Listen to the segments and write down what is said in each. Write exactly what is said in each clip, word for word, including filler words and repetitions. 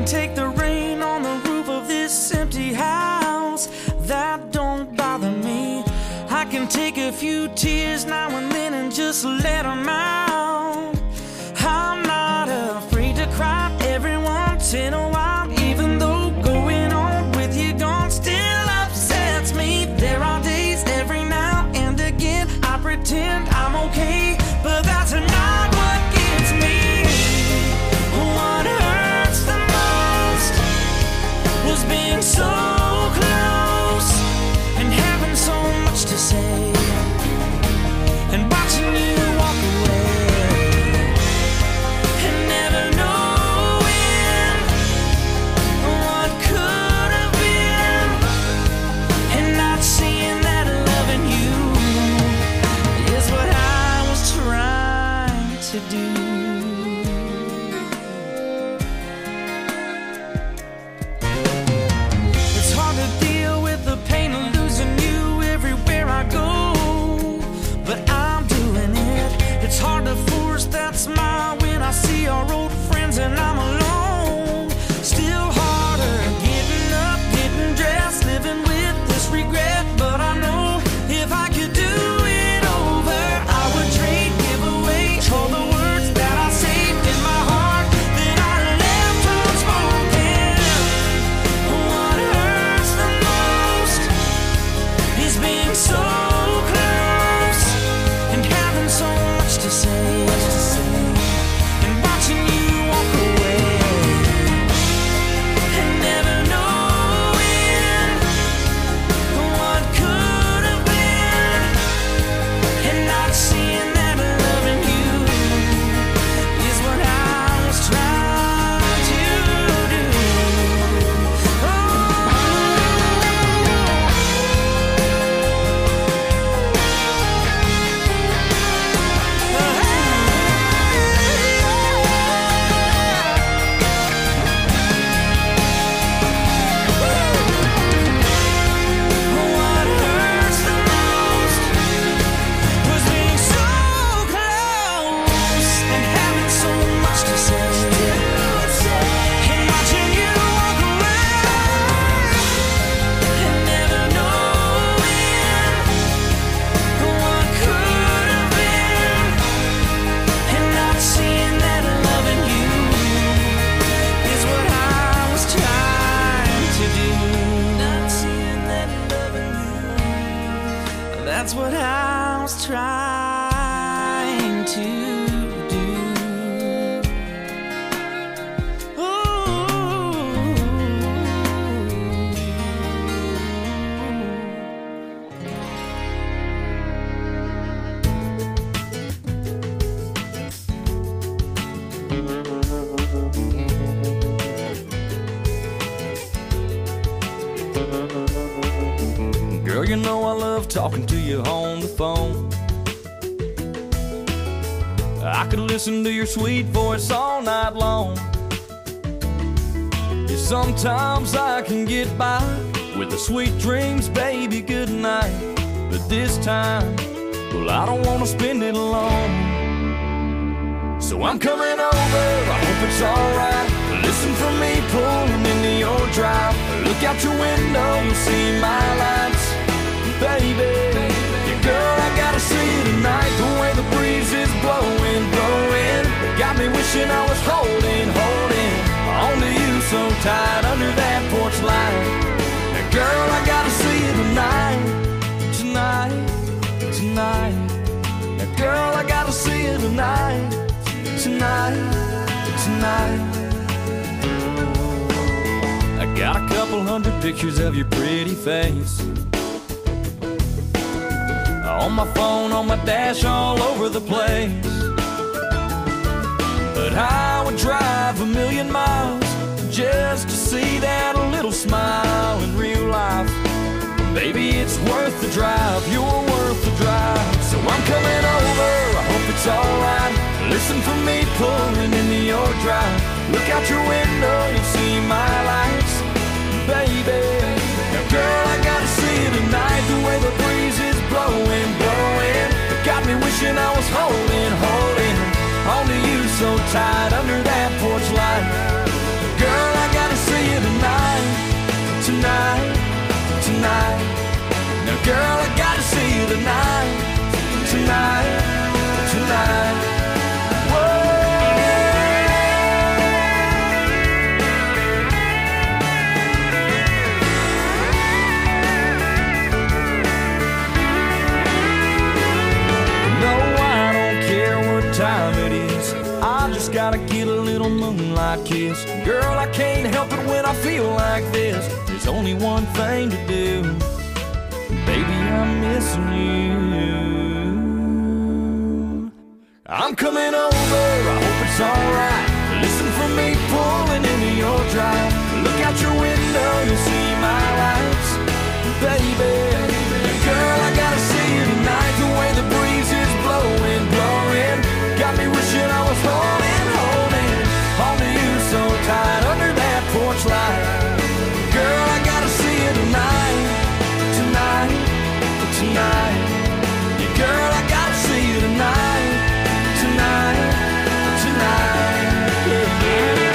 can take the rain on the roof of this empty house. That don't bother me. I can take a few tears now and then and just let them out. I'm not afraid to cry every once in a while, even though going on with you gone still upsets me. There are days every now and again I pretend I'm okay, but that's not what gets me. What hurts the most was being so close and having so much to say, and watching you walk away and never knowing what could have been, and not seeing that loving you is what I was trying to do. It's hard to deal with the pain of losing you everywhere I go, but I'm doing it. It's hard to force that smile when I see our old friends and I'm alone. Still harder getting up, getting dressed, living with this regret. But I know if I could do it over, I would trade, give away all the words that I saved in my heart that I left unspoken. What hurts the most is being so close and having so much to say, and watching you walk away and never knowing what could have been, and not seeing that loving you is what I was trying to do. What hurts the most was being so close and having so much to say, and watching you walk away and never knowing what could have been, and not seeing that loving you is what I was trying to do. Not seeing that loving you, that's what I was trying to do. Girl, you know I love talking to you on the phone. I could listen to your sweet voice all night long. Yeah, sometimes I can get by with the sweet dreams, baby, good night. But this time, well, I don't want to spend it alone. So I'm coming over, I hope it's alright. Listen for me pulling into your drive. Look out your window, you'll see my lights. Baby, yeah, girl, I gotta see you tonight. The way the breeze is blowing, blowing, got me wishing I was holding, holding onto you so tight under that porch light. Now, girl, I gotta see you tonight, tonight, tonight. Now, girl, I gotta see you tonight, tonight, tonight. I got a couple hundred pictures of your pretty face on my phone, on my dash, all over the place. But I would drive a million miles just to see that little smile in real life. Baby, it's worth the drive, you're worth the drive. So I'm coming over, I hope it's alright. Listen for me pulling into your drive. Look out your window, you'll see my lights. Baby, now girl, I gotta see you tonight. The way the breeze is blowing, blowing, it got me wishing I was holding, holding onto you so tight under that porch light. Girl, I got time it is. I just gotta get a little moonlight kiss. Girl, I can't help it when I feel like this. There's only one thing to do. Baby, I'm missing you. I'm coming over, I hope it's alright. Listen for me pulling into your drive. Look out your window, you'll see my lights. Baby, girl, I gotta see you tonight. The way the breeze is blowing, blowing, got me wishing I was holding, holding onto you so tight under that porch light. Girl, I gotta see you tonight, tonight, tonight. Yeah, girl, I gotta see you tonight, tonight, tonight. Yeah, yeah.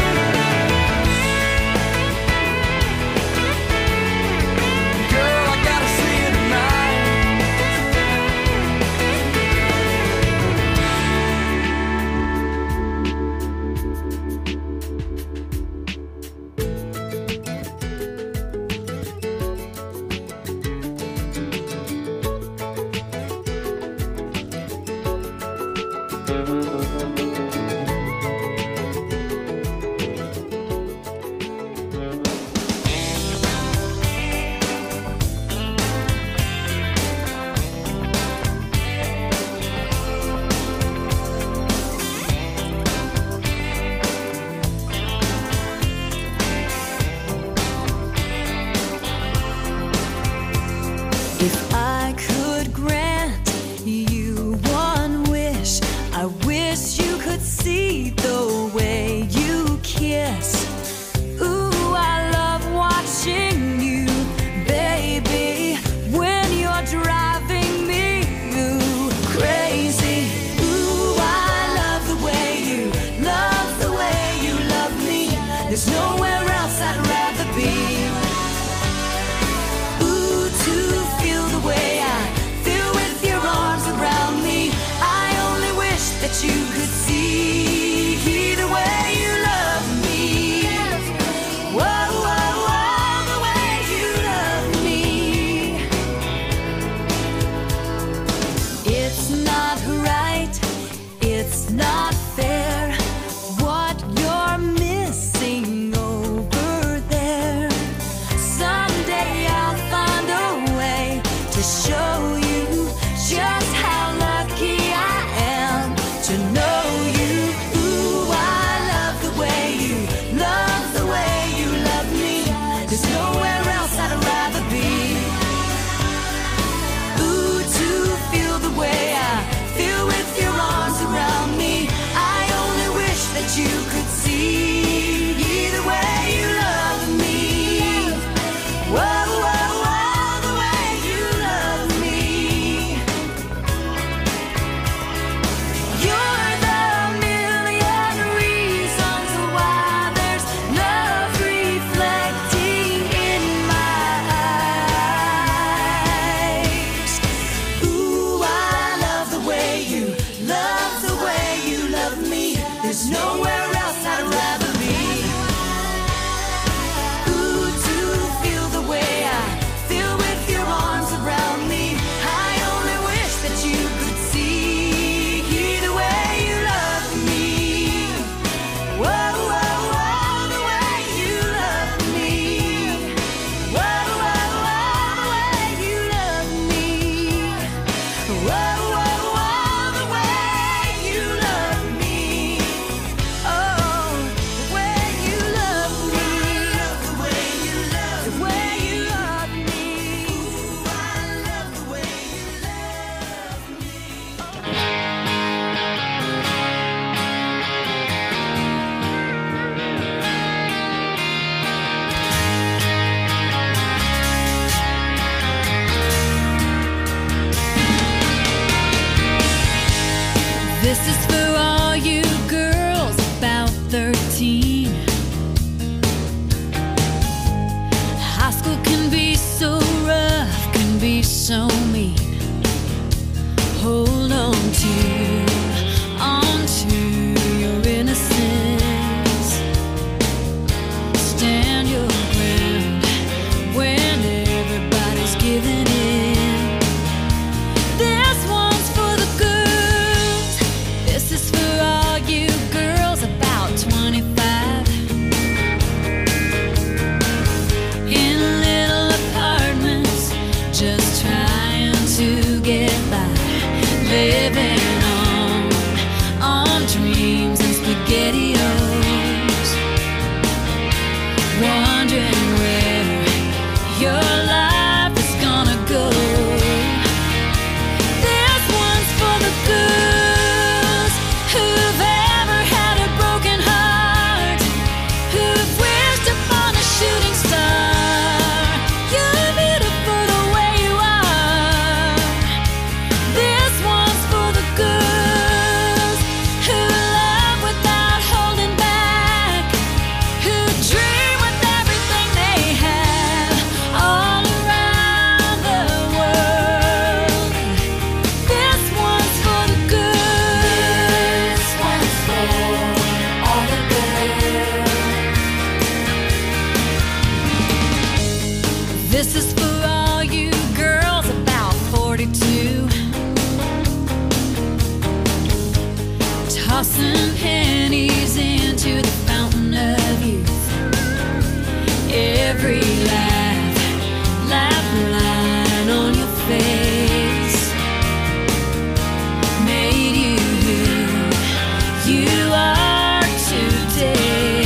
If I could grant you one wish, I wish you could see the way you kiss. Ooh, I love watching you, baby, when you're driving me ooh, crazy. Ooh, I love the way you, love the way you love me. There's nowhere else I'd rather be. That you could see the way you love me. Whoa, whoa, whoa, the way you love me. It's not right, it's not fair, what you're missing over there. Someday I'll find a way to show you just how lucky I am to know you. Ooh, I love the way you, love the way you love me. There's nowhere else I'd rather be. Ooh, to feel the way I feel with your arms around me. I only wish that you could see the way you love me. Whoa, whoa, whoa, the way you love me. You're the million reasons why there's love reflecting in my eyes. Ooh, I love the way you, love the way you love me. There's nowhere else I'd rather be. Ooh, to feel the way I feel with your arms around me. I only wish that you could see the way you love me. Whoa, whoa, whoa, the way you love me. Whoa, whoa, whoa, the way you love me. Whoa, whoa, whoa, the way you love me. Oh, turning pennies into the fountain of youth. Every laugh, laugh line on your face made you who you are today.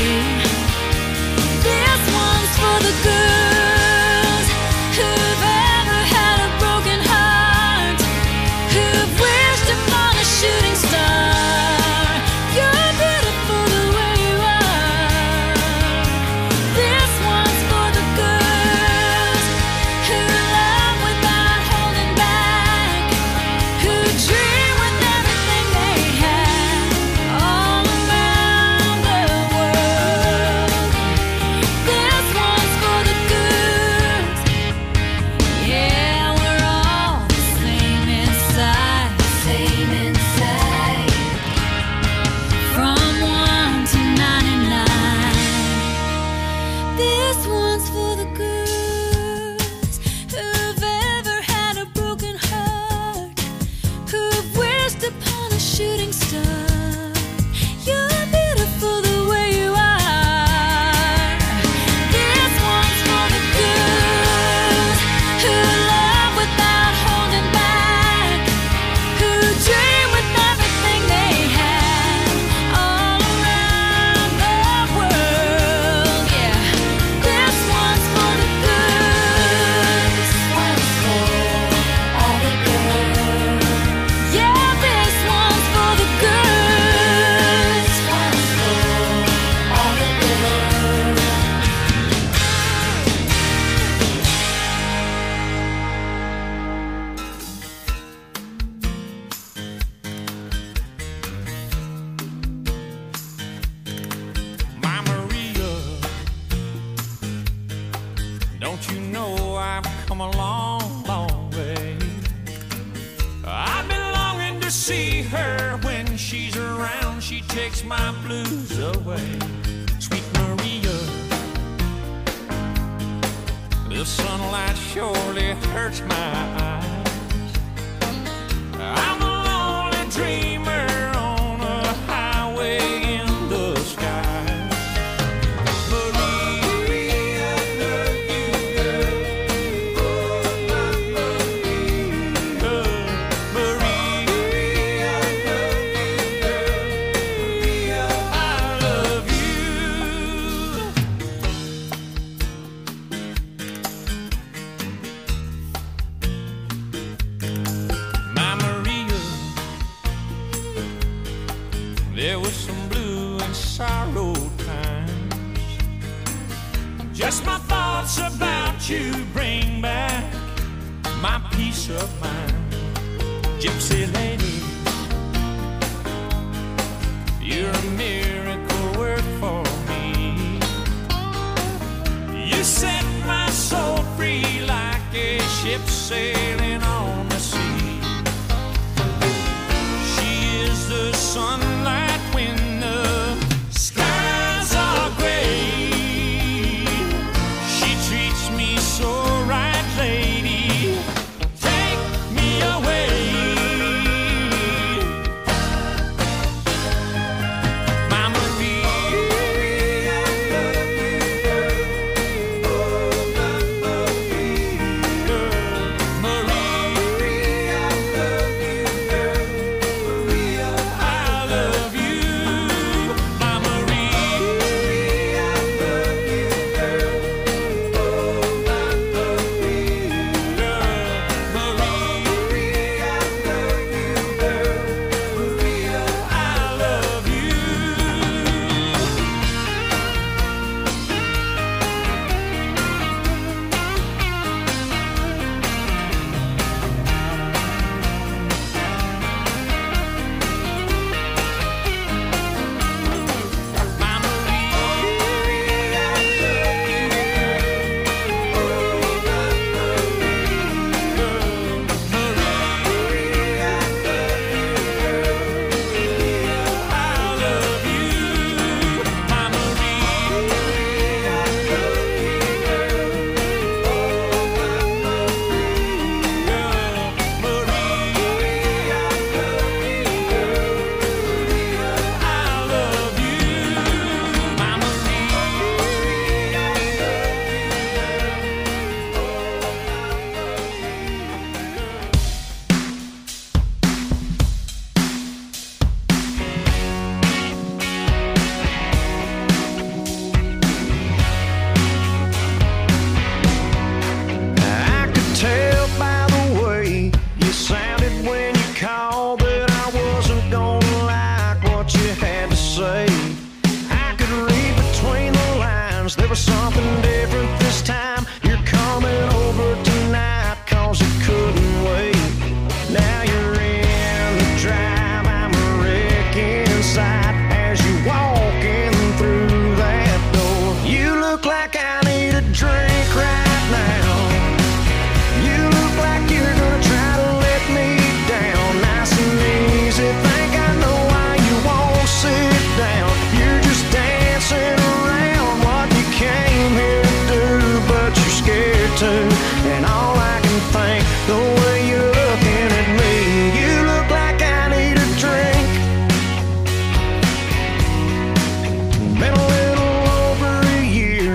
This one's for the girls who've ever had a broken heart, who've wished upon a shooting star. You're beautiful the way you are. This one's for the girls who love without holding back, who dream with everything they have all around the world. This one's for the girls. Yeah, we're all the same inside, same inside. From one to ninety-nine. This one's for the girls who've ever had a broken heart, who've wished upon a shooting star. You're beautiful the way you are. This one's for the girls who love without holding back, who dream with everything they have all around the world. Yeah, this one's for the girls. This one's for all the girls. Yeah, this one's for the girls. This one's for all the girls. My Maria, don't you know I've come a long, long way? I've been longing to see her. When she's around, she takes my blues away. Sweet Maria, the sunlight surely hurts my eyes. I'm a lonely dreamer on a highway in the sky. Maria, I love you, girl. Maria, I love you, girl. I love you. My Maria, there was some blue and sorrow times. Just my thoughts about you bring back my peace of mind. Gypsy lady, you're a miracle work for me. You set my soul free like a ship sailing on the sea. She is the sunlight when the skies are gray. She treats me so right, lady. Take me away. My Maria, I love you, girl. Oh, my Maria.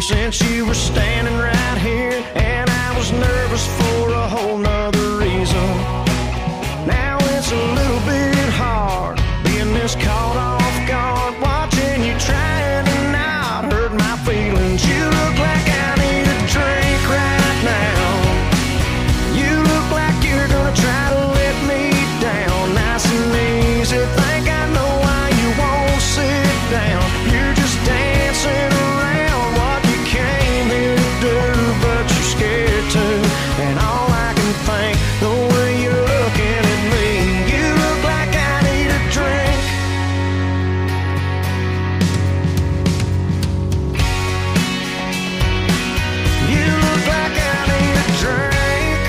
since you were standing right here, and I was nervous for a whole nother reason. Now it's a little bit hard being this caught off guard, watching you trying to not hurt my feelings. You look like I need a drink right now. You look like you're gonna try to let me down nice and easy. Think I know why you won't sit down. You're just dancing around what you came here to do, but you're scared to. And all I can think, the way you're looking at me, you look like I need a drink. You look like I need a drink.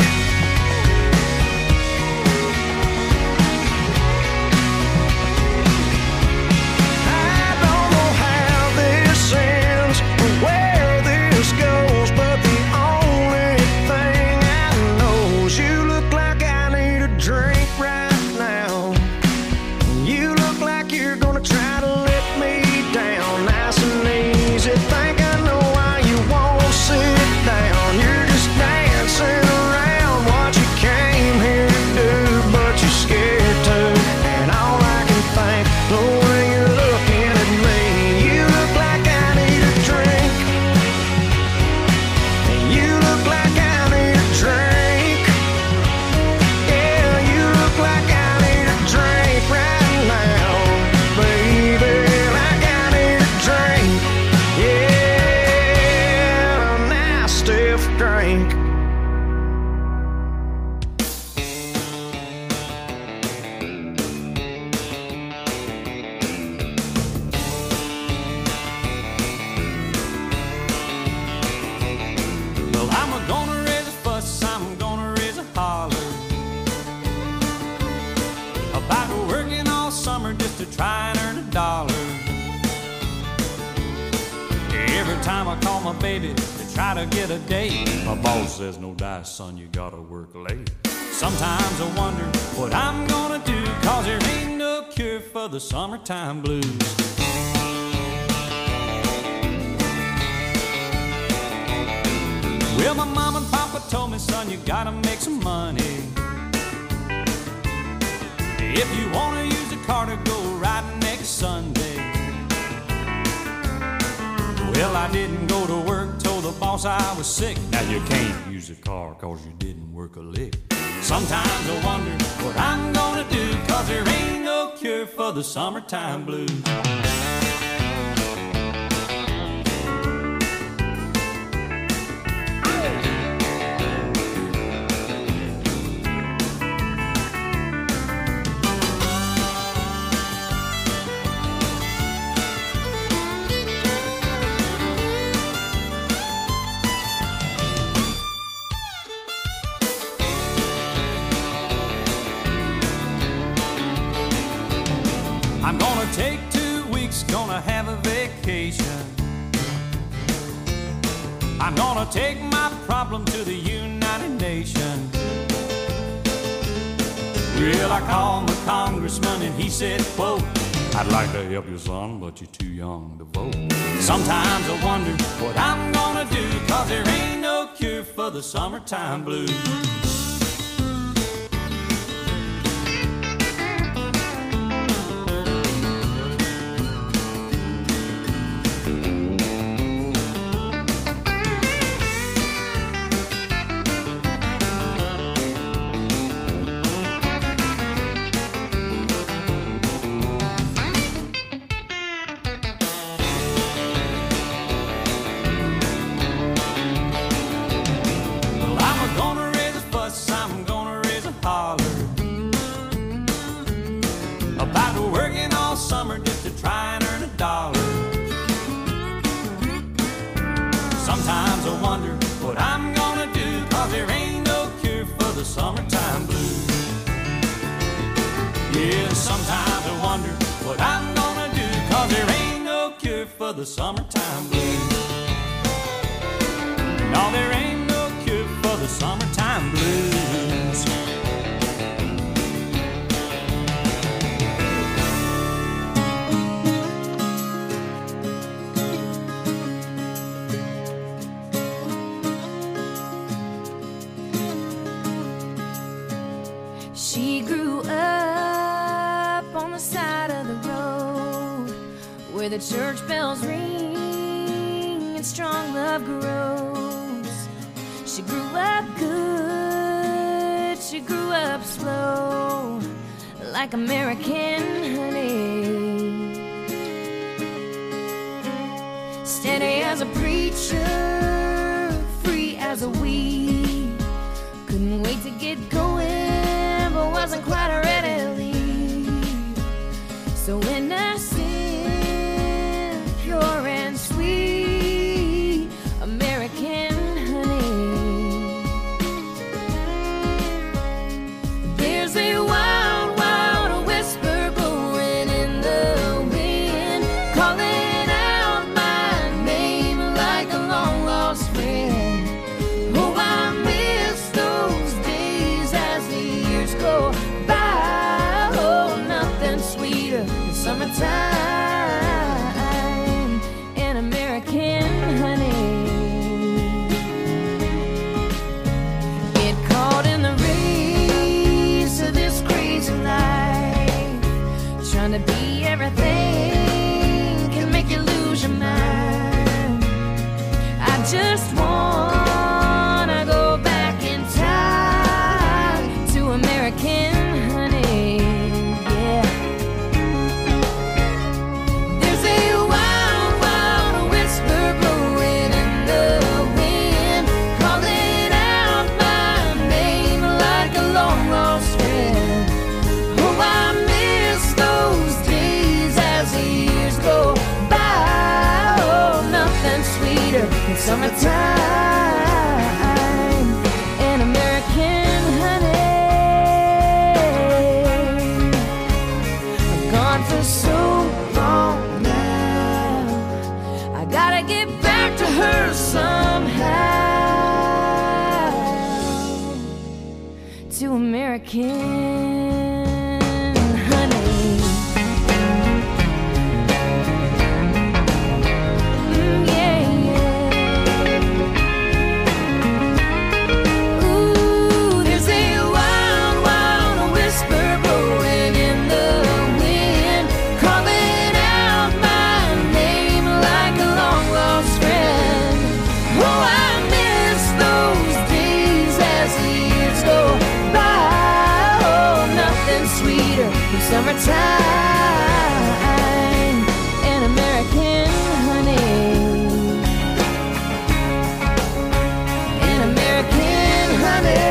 I don't know how this ends or where this goes, but the only thing I know is you look like I need a drink right now. You look like you're gonna try to let me down nice and easy. Think I know why you won't sit down. You're just dancing around what you came here to do, but you're scared to. And all I can think, the way you're looking at me, you look like I need a drink. And you look like I need a drink. Yeah, you look like I need a drink right now, baby. Like I need a drink. Yeah, a nice stiff drink. Well, I'm gonna raise a fuss, I'm gonna raise a holler about working all summer just to try and earn a dollar. Every time I call my baby to try to get a date, my boss says, no dice, son, you gotta work late. Sometimes I wonder what I'm gonna do, cause there ain't no cure for the summertime blues. Well, my mom and papa told me, son, you gotta make some money. If you wanna use a car to go riding next Sunday. Well, I didn't go to work, told the boss I was sick. Now you can't use a car cause you didn't work a lick. Sometimes I wonder what I'm gonna do, cause there ain't no cure for the summertime blues. I'm gonna take two weeks, gonna have a vacation. I'm gonna take my problem to the United Nations. Well, I called my congressman and he said, quote, I'd like to help you, son, but you're too young to vote. Sometimes I wonder what I'm gonna do, cause there ain't no cure for the summertime blues. Sometimes I wonder what I'm gonna do, cause there ain't no cure for the summertime blues. Yeah, sometimes I wonder what I'm gonna do, cause there ain't no cure for the summertime blues. No, there ain't no cure for the summertime blues. the church bells ring and strong love grows. She grew up good, she grew up slow, like American honey. Steady as a preacher, free as a weed. Couldn't wait to get going, but wasn't quite ready to leave. So innocent, pure and sweet, American honey. There's a wild, wild whisper blowing in the wind, calling out my name like a long lost friend. Oh, I miss those days as the years go by. Oh, nothing sweeter than summertime and American honey. Get caught in the race of this crazy life, trying to be everything can make you lose your mind. I just wanna go back in time to American honey, yeah. There's a wild, wild whisper blowing in the wind, calling out my name like a long lost friend. Oh, I miss those days as the years go by. Oh, nothing sweeter than summertime and American honey. I've gone for so long now, I gotta get back to her somehow, to American honey. Mm, yeah, yeah. Ooh, there's a wild, wild whisper blowing in the wind, calling out my name like a long lost friend. Oh, I miss those days as the years go by. Oh, nothing sweeter than summertime and American honey. And American honey.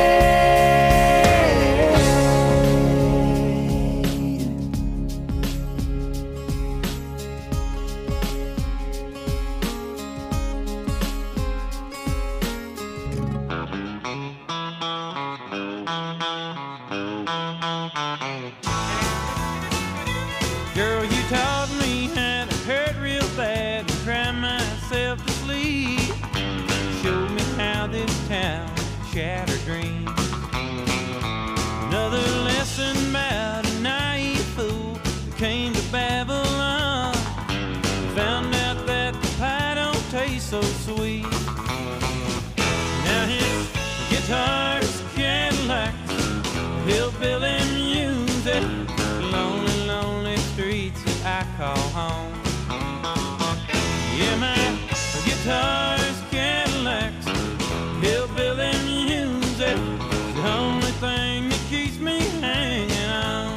Girl, you taught me how to hurt real bad and cry myself to sleep. Showed me how this town shattered dreams. Another lesson about a naive fool that came to Babylon. Found out that the pie don't taste so sweet. Now his guitar's Cadillacs, hillbilly music, lonely, lonely streets that I call home. Yeah, my guitar's Cadillacs, hillbilly music, the only thing that keeps me hanging on.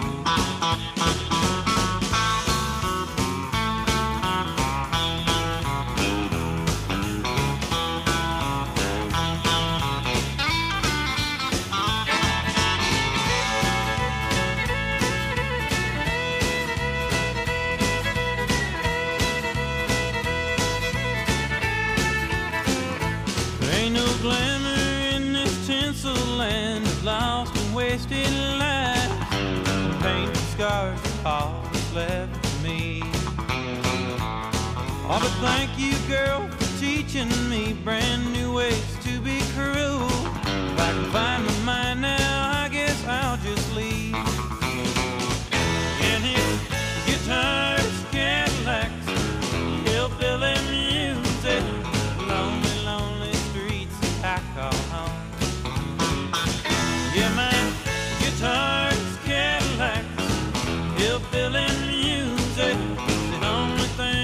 There ain't no glamour in this tinsel land of lost and wasted lives. Paint and scars are all that's left for me. Oh, but thank you, girl, for teaching me brand new ways to be cruel. If I can find my mind now, I guess I'll just leave. And his guitar's Cadillacs, hillbilly music, lonely, lonely streets that I call home. Yeah, my guitar's Cadillacs, hillbilly music, the only thing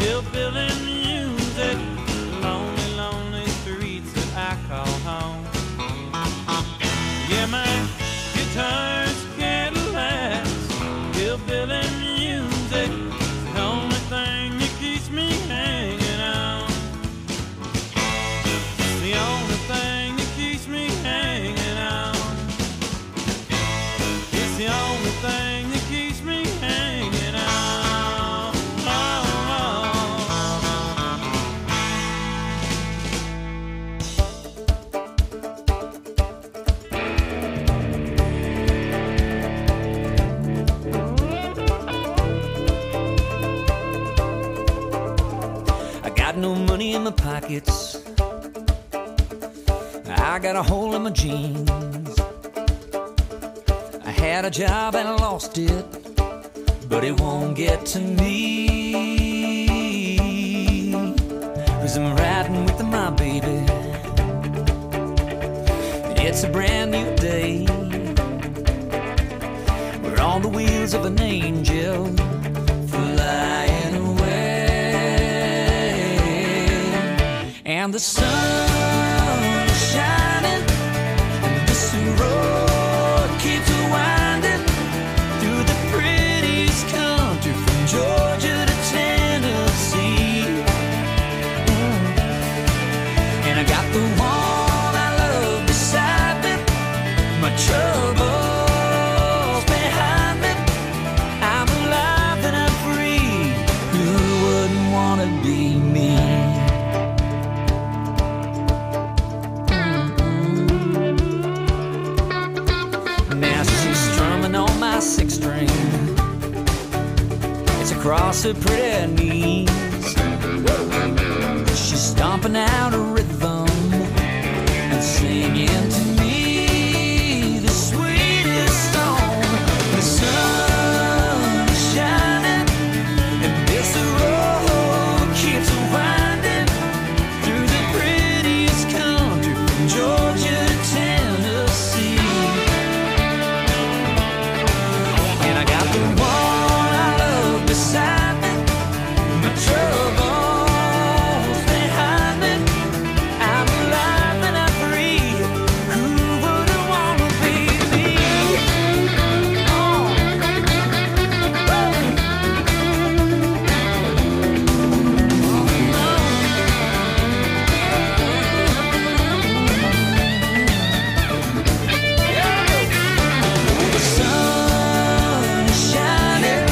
hillbilly music, lonely, lonely streets that I call home. Yeah, my guitar's Cadillacs, hillbilly music, the only thing that keeps me hanging on. It's the only thing that keeps me hanging on. It's the only thing that keeps me hanging on. Got no money in my pockets, I got a hole in my jeans. I had a job and I lost it, but it won't get to me, 'cause I'm riding with my baby. It's a brand new day, we're on the wheels of an angel flying away. And the sun is shining, and this road keeps winding through the prettiest country from Georgia to Tennessee. Mm. And I got the one I love beside me, my troubles behind me. I'm alive and I'm free, who wouldn't want to be me? Six string, it's across her pretty knees. She's stomping out a rhythm and singing to me the sweetest song. The sun is shining, and this road keeps winding through the prettiest country from Georgia to Tennessee. Beside me, my troubles behind me. I'm alive and I'm free. Who wouldn't want to be me? Oh. The sun is shining,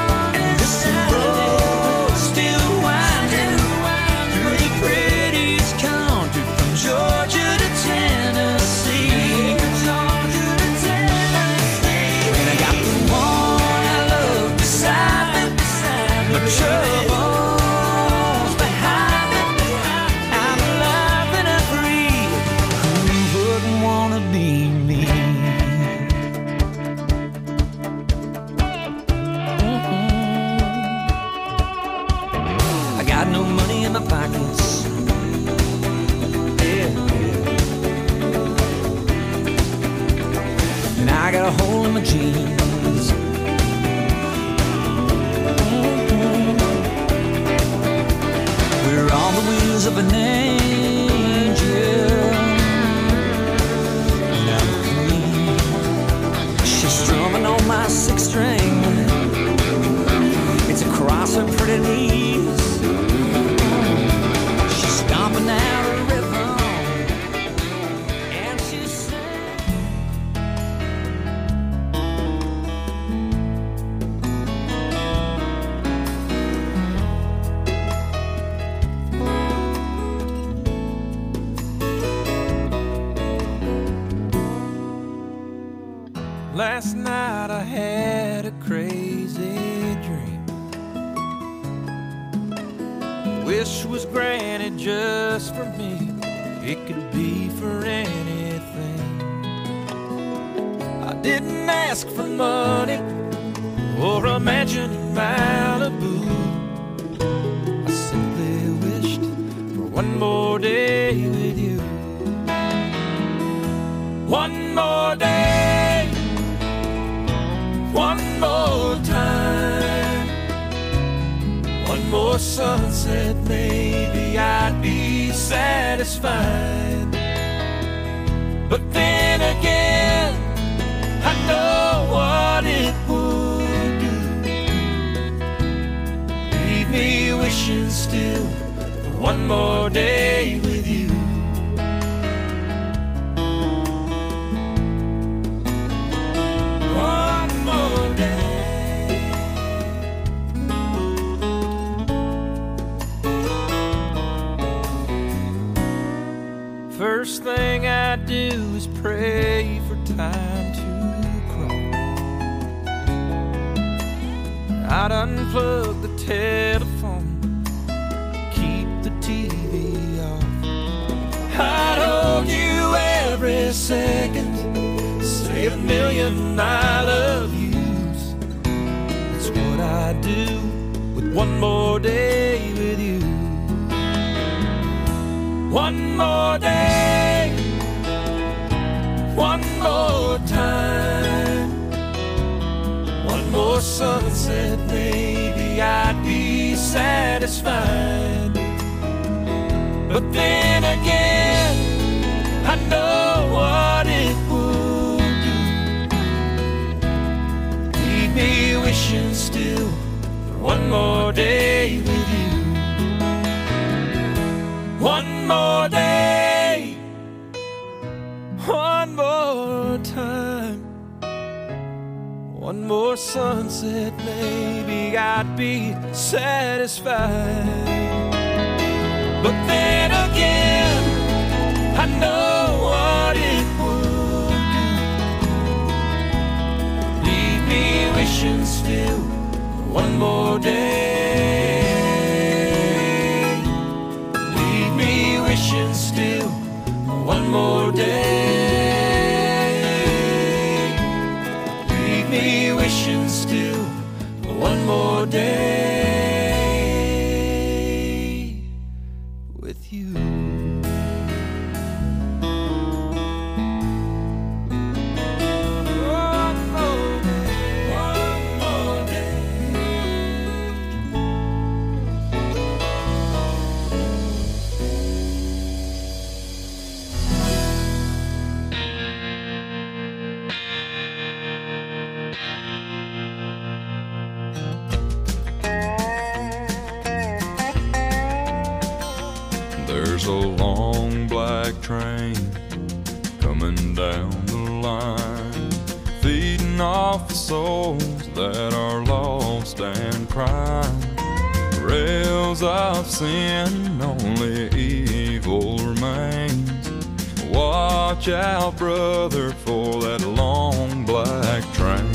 Georgia to Tennessee. Georgia to Tennessee. And I got the one I love beside me, my troubles behind me. I'm alive and I'm free. Who wouldn't want to be me? Mm-hmm. I got no money in my pockets, and I got a hole in my jeans. Mm-hmm. We're on the wheels of an angel. Now clean. She's strumming on my six string. It's across her pretty knees. She's stomping out a rhythm, and she's last night I had a crazy dream. Wish was granted just for me. It could be for anything. I didn't ask for money or a mansion in Malibu. I simply wished for one more day with you. One more day, one more time, one more sunset, maybe I'd be satisfied. But then again, I know what it would do. Leave me wishing still for one more day with you. One more day. First thing I do is pray for time to crawl. I'd unplug the telephone, keep the T V off. I'd hold you every second, say a million I love yous. That's what I do with one more day with you. One more day, one more time, one more sunset, maybe I'd be satisfied. But then again, I know what it would do. Leave me wishing still for one more day with you. One more day, one more time, one more sunset, maybe I'd be satisfied. But then again, I know what it would do. Leave me wishing still for one more day. Wishing still one more day. Leave me wishing still one more day with you. One more day, one more day. There's a long black train coming down the line, feeding off the souls that are lost and crying. Rails of sin, only evil remains. Watch out, brother, for that long black train.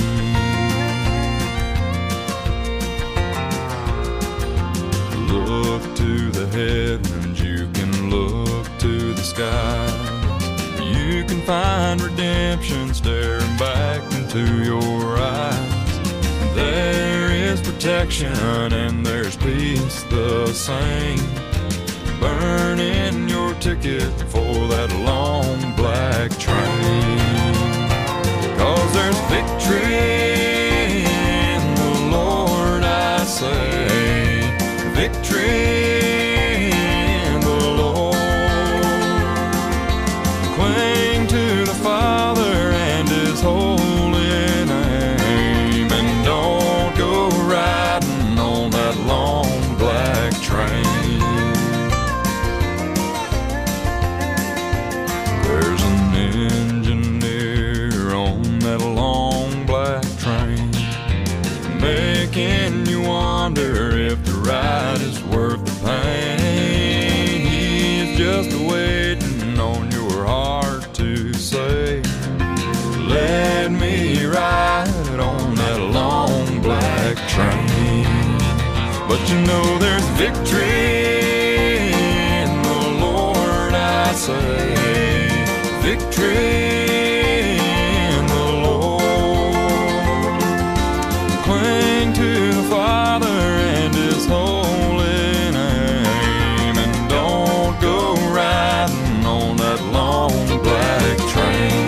Look to the heavens, you can look to the skies. You can find redemption staring back into your eyes. There is protection and there's peace the same. Burn in your ticket for that long black train. 'Cause there's victory in the Lord, I say. Victory in the Lord. Cling to the Father and His holy name, and don't go riding on that long black train. There's an engineer on that long black train, making you wonder if the ride is worth the pain. He's just waiting on your heart to say, let me ride on that long black train. But you know there's victory in the Lord, I say. Victory in the Lord. Cling to the Father and His holy name, and don't go riding on that long black train.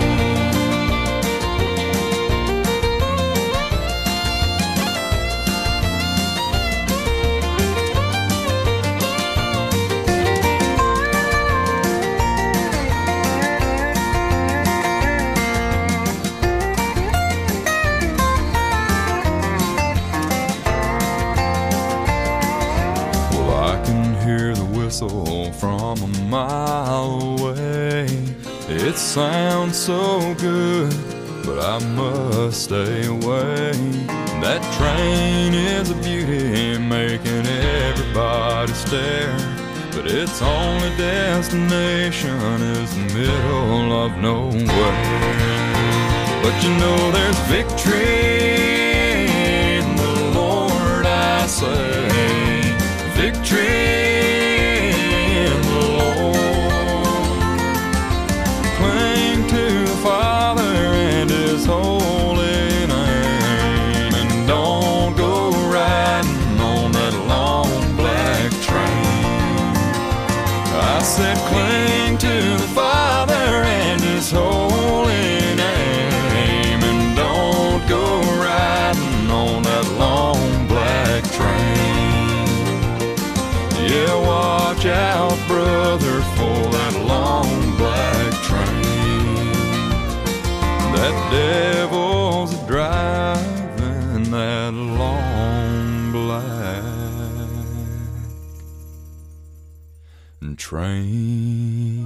hear the whistle from a mile away. It sounds so good, but I must stay away. That train is a beauty, making everybody stare, but its only destination is the middle of nowhere. But you know there's victory in the Lord, I say. Victory in the Lord. Cling to the Father and His holy name, and don't go riding on that long black train. I said cling to the Father and His holy name, and don't go riding on that long black train. Yeah, watch out, brother, for that long black train. That devil's driving that long black train.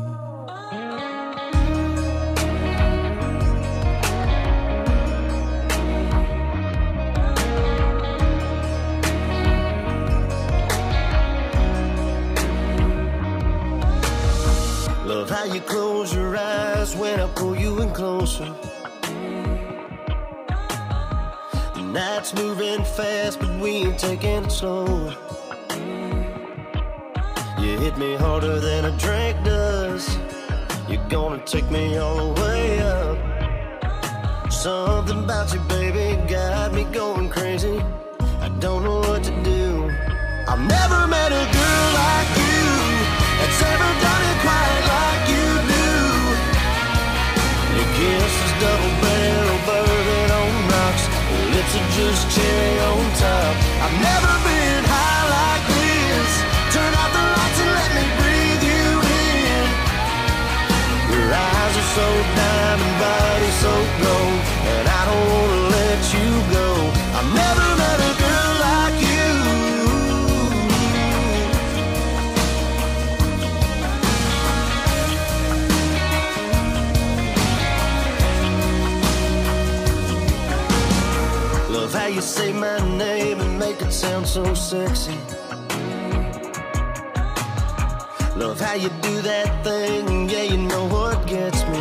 Love how you close your eyes when I pull you in closer. The night's moving fast, but we ain't taking it slow. You hit me harder than a drink does. You're gonna take me all the way up. Something about you, baby, got me going crazy. I don't know what to do. I've never met a girl like you that's ever done it quite like you do. Your kiss is double barrel bourbon on rocks. Your lips are just cherry on top. I've never been high like this. Turn out the lights and let me breathe you in. Your eyes are so diamond, body so gold, and I don't wanna let you go. I've never met a girl like you. Love how you say my name and make it sound so sexy. Love how you do that thing, yeah, you know what gets me.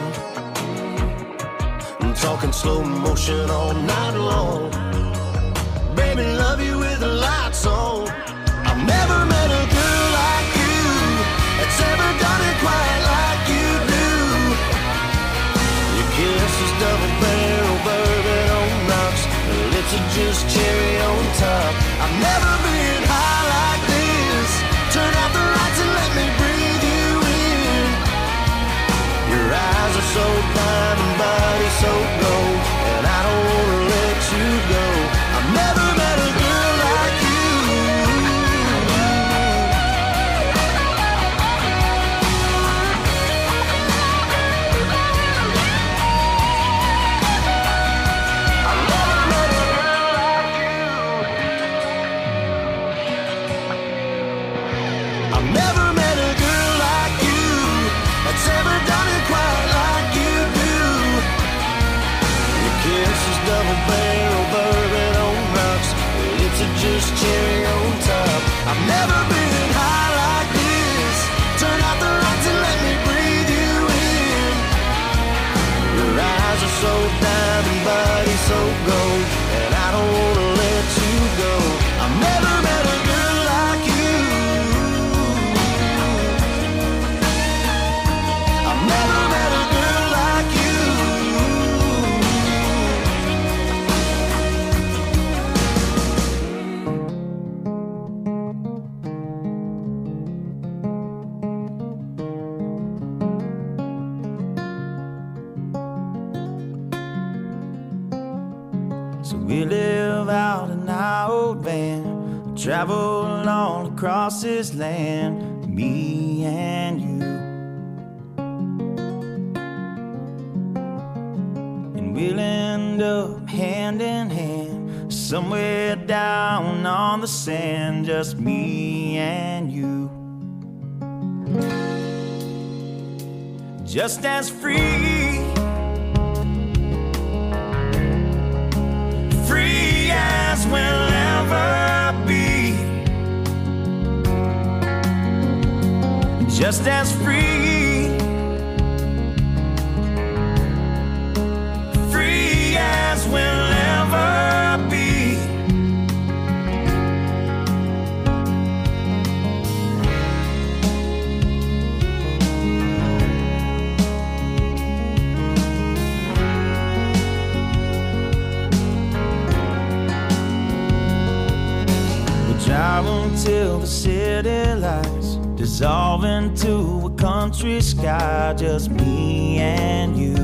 I'm talking slow motion all night long. Baby, love you with the lights on. I've never met a girl like you that's ever done it quite like you do. Your kiss is double barrel bourbon on rocks. The lips are just cherry on top. I've never been high like this. Turn out the lights and let me breathe you in. Your eyes are so diamond, body so gold, and I don't wanna let you go. I've never met a girl like you. I've never met a girl like you that's ever done it quite like you do. Your kiss is double barrel bourbon on rocks. Your lips are just cherry on top. I've never been high like this. Turn out the lights and let me breathe you in. Your eyes are so diamond, body so gold, and I don't wanna let you go. I've never met a girl like you. I've never met a girl like you. So we live out in our old van, travel all across this land, me and you. And we'll end up hand in hand, somewhere down on the sand, just me and you. just as free, free as we'll ever be, just as free, free as we'll ever be. Drive until the city lights dissolve into a country sky, just me and you.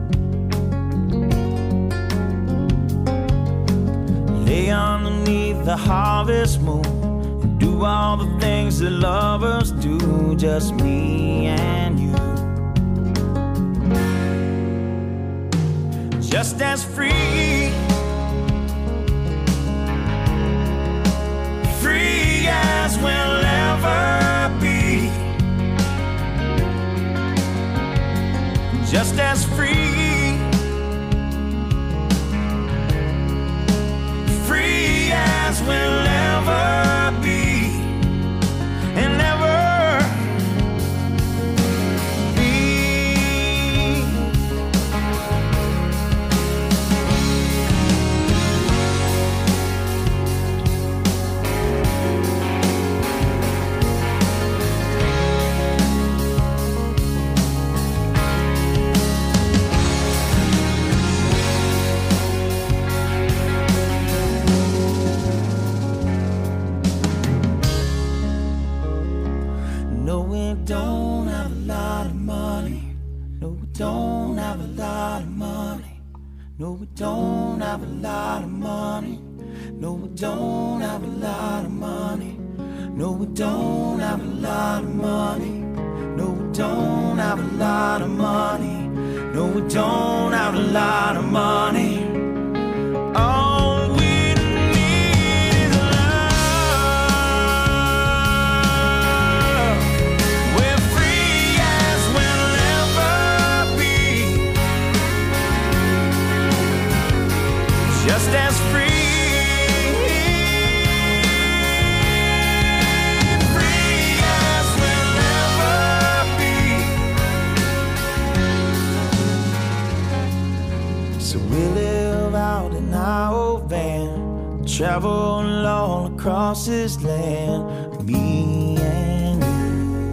Lay underneath the harvest moon and do all the things that lovers do, just me and you. Just as free, free as we'll ever be, just as free, free as we'll ever be, and ever be. Don't have a lot of money. No, we don't have a lot of money. No, we don't have a lot of money. No, we don't have a lot of money. No, we don't have a lot of money. No, we don't have a lot of money. No, we don't have a lot of money. All we need is love. We're free as we'll ever be, just as free. Travel all across this land, me and you.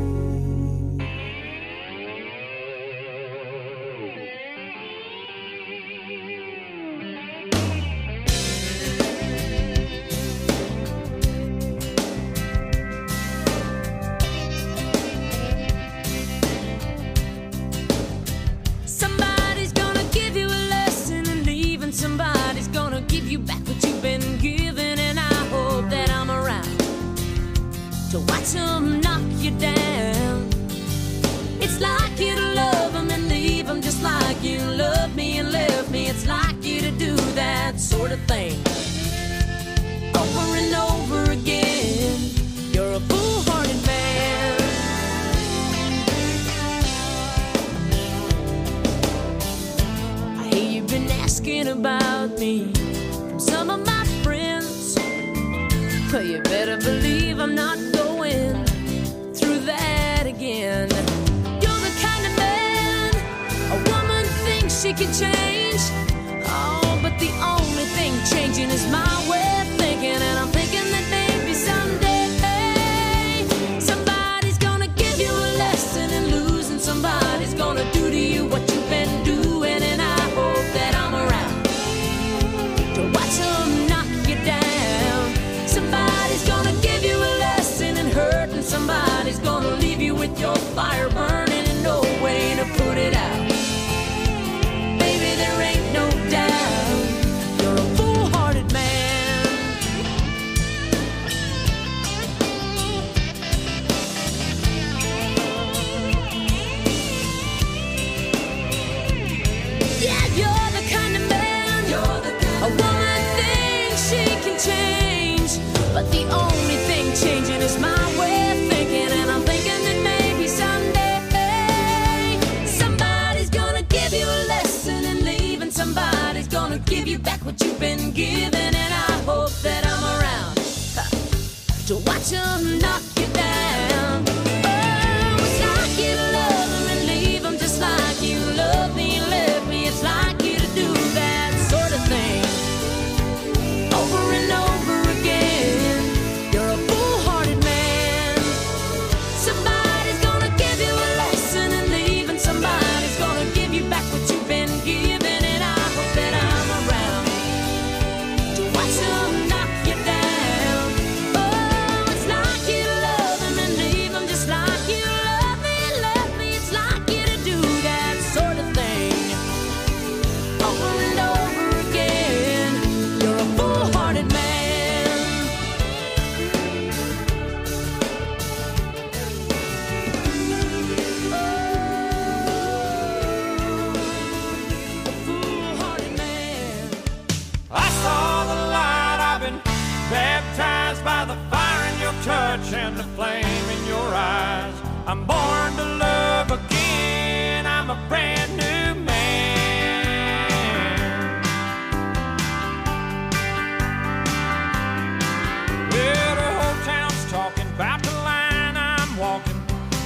Somebody's gonna give you a lesson in leaving. Somebody's gonna give you back what you've been given, and I hope that I'm around to watch them knock you down. It's like you to love them and leave them, just like you loved me and left me. It's like you to do that sort of thing over and over again. You're a foolhardy man. I hear you've been asking about me from some of my friends, but you better believe I'm not going through that again. You're the kind of man a woman thinks she can change. Oh, but the only thing changing is my way of thinking, and I'm thinking that maybe someday somebody's gonna give you a lesson in losing. Somebody's gonna do to you what you've been doing, and I hope that I'm around to watch them knock you down. Somebody's gonna give you a lesson in hurt, and somebody's gonna leave you with your fire burning and no way to put it out. Baby,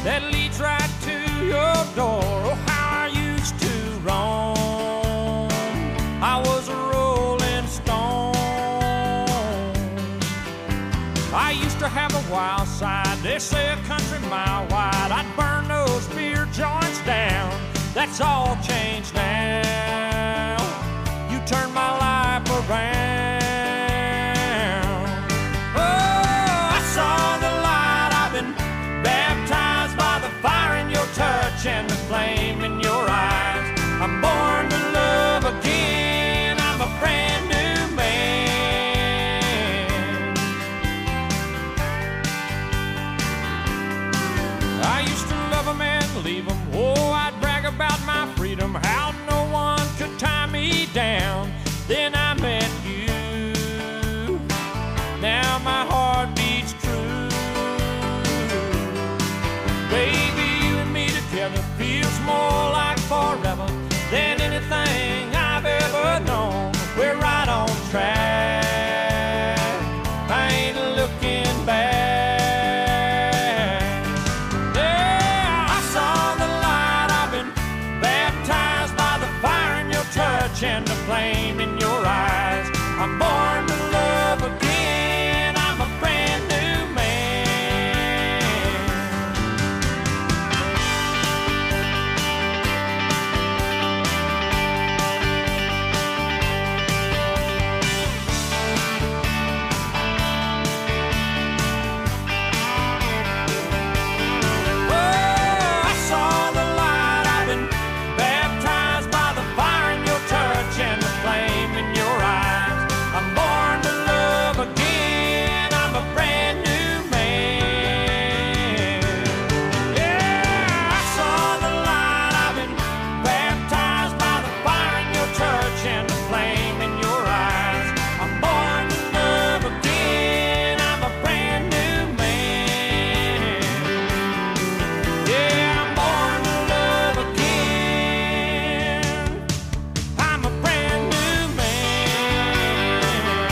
that leads right to your door. Oh, how I used to roam. I was a rolling stone. I used to have a wild side, they say a country mile wide. I'd burn those beer joints down. That's all changed now. You turned my life around. Oh, I saw the light. I've been baptized by the fire in your touch and the flame in your eyes. I'm born to love again. I'm a brand new man. I used to love them and leave them. Oh, I'd brag about my freedom, how no one could tie me down. Then I met you. Now my heart beats true. Baby, you and me together feels more like forever than anything I've ever known. We're right on track. I ain't looking back. Yeah, I saw the light. I've been baptized by the fire in your touch and the flame in your eyes. I'm born to love again. I'm a brand new man. Oh, I saw the light. I've been baptized by the fire in your touch and the flame in your eyes. I'm born to love again. I'm a brand new man. Yeah, I saw the light. I've been baptized by the fire in your touch and the flame in your eyes. I'm born to love again. I'm a brand new man. Yeah, I'm born to love again. I'm a brand new man.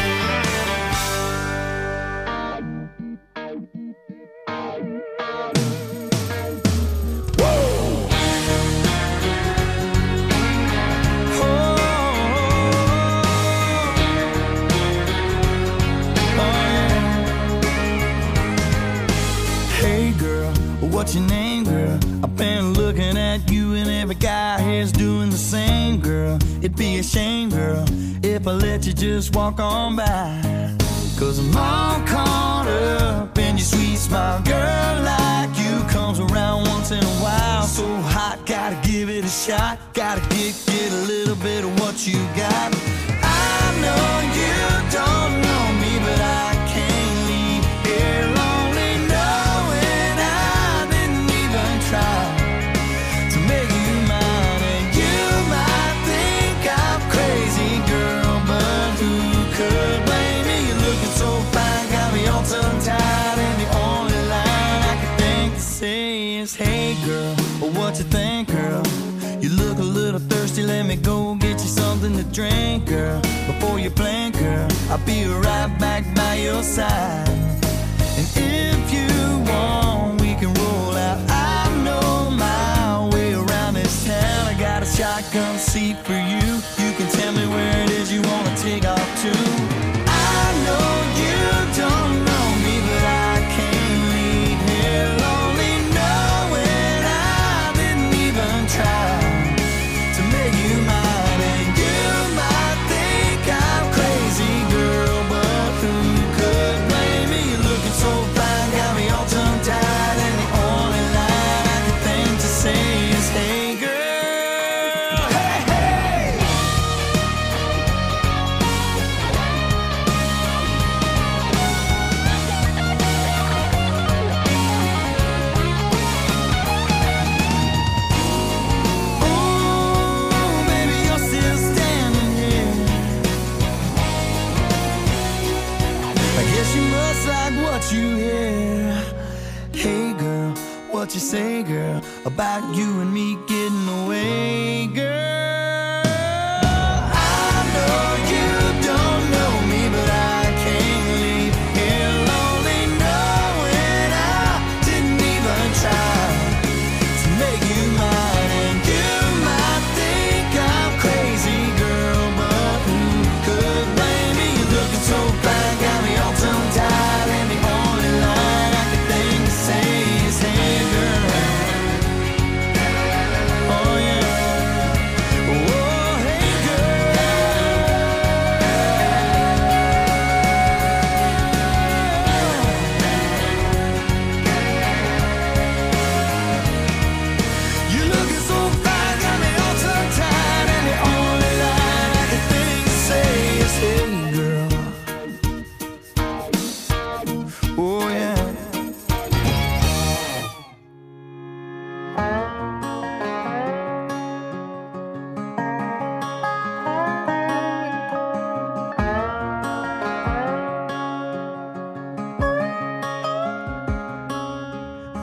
Hey girl, what's your name, girl? I've been looking at you and every guy here's doing the same, girl. It'd be a shame, girl, if I let you just walk on by. Cause I'm all caught up in your sweet smile. Girl like you comes around once in a while. So hot, gotta give it a shot. Gotta get, get a little bit of what you got. I know you don't know me, but I can't leave here lonely knowing I didn't even try to make you mine. And you might think I'm crazy, girl, but who could blame me? You're looking so fine, got me all tongue-tied, and the only line I can think to say is, hey girl, what you think, girl? You look a little thirsty, let me go get you something to drink, girl. Before you blink, girl, I'll be right back by your side. And if you want, we can roll out. I know my way around this town. I got a shotgun seat for you. You can tell me where it is you wanna take off to. I know you don't know me, but I can't leave here lonely knowing I didn't even try to make you mine. And you might think I'm crazy, girl, but who could blame me? You're looking so fine, got me all tongue-tied, and the only line I can think to say is, hey girl, hey, hey. Ooh, baby, you're still standing here. I guess you must like what you hear. Hey girl, what you say, girl, about you and me getting away, girl? I know you don't know me, but I can't leave here lonely knowing I didn't even try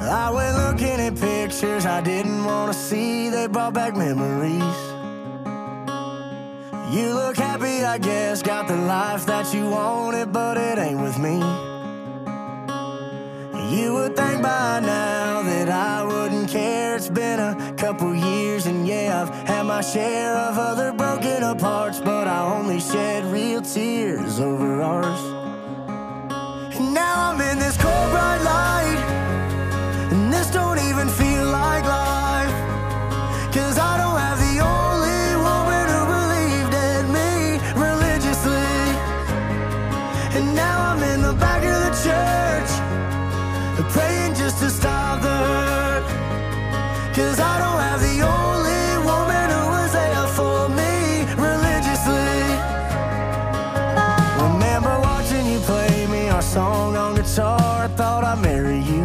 I went looking at pictures I didn't want to see. They brought back memories. You look happy, I guess, got the life that you wanted, but it ain't with me. You would think by now that I wouldn't care. It's been a couple years and yeah, I've had my share of other broken aparts, but I only shed real tears over ours. And now I'm in this cold bright light, and this don't even feel like life, 'cause I don't have the only woman who believed in me religiously. And now I'm in the back of the church, praying just to stop the hurt, 'cause I don't have the only woman who was there for me religiously. Remember watching you play me our song on guitar, I thought I'd marry you.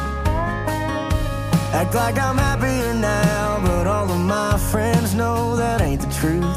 Act like I'm happier now, but all of my friends know that ain't the truth.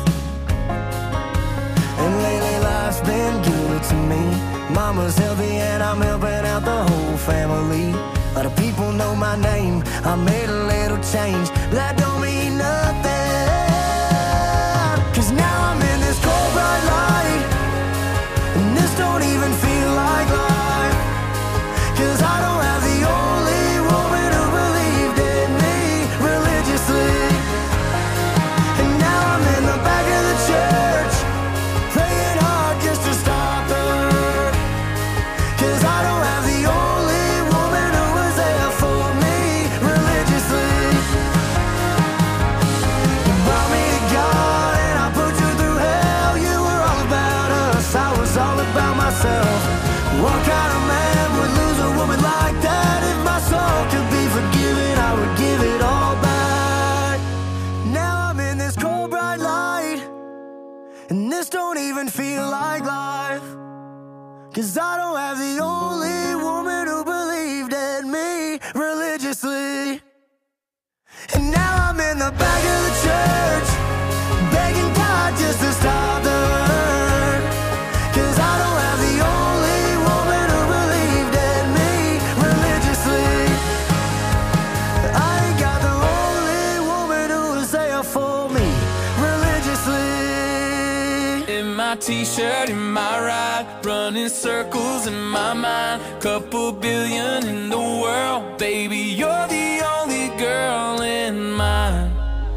And lately life's been good to me. Mama's healthy and I'm helping out the whole family. A lot of people know my name, I made a little change, but that don't mean nothing, 'cause now I'm in this cold bright light, and this don't even feel like life, 'cause I don't have the only woman who believed in me religiously. And now I'm in the back of the church, praying hard just to stop the hurt, 'cause I don't have the only woman who was there for me religiously. You brought me to God and I put you through hell. You were all about us, I was all about myself. What kind of man would lose a woman like that? If my soul could be forgiven, I would give it all back. Now I'm in this cold bright light, and this don't even feel like life, 'cause I don't have the only woman who believed in me religiously. And now I'm in the back of the church, begging God just to stop the hurt, 'cause I don't have the only woman who believed in me religiously. I ain't got the only woman who was there for me religiously. In my t-shirt, in my ride, running circles in my mind. Couple billion in the world, baby,